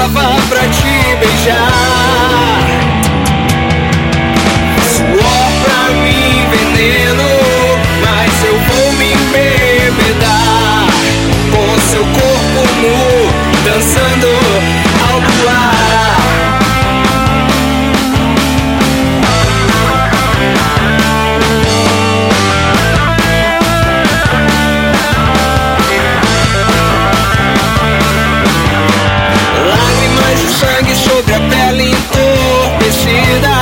esperava pra te beijar. Suor pra mim, veneno, mas eu vou me embebedar com seu corpo nu, dançando ao luar. Lágrimas de sangue sobre a pele entorpecida,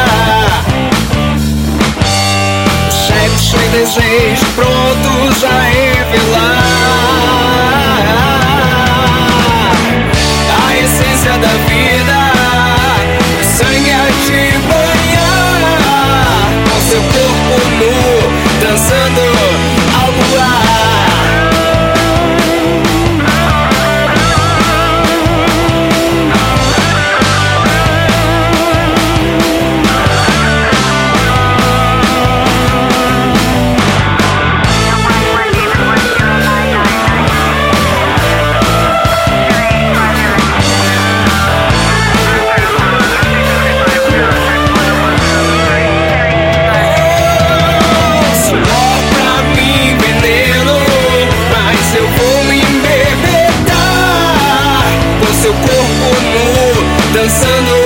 sexo e desejo prontos a revelar a essência da vida, o sangue a te banhar, com seu corpo nu, dançando ao luar. Seu corpo nu, dançando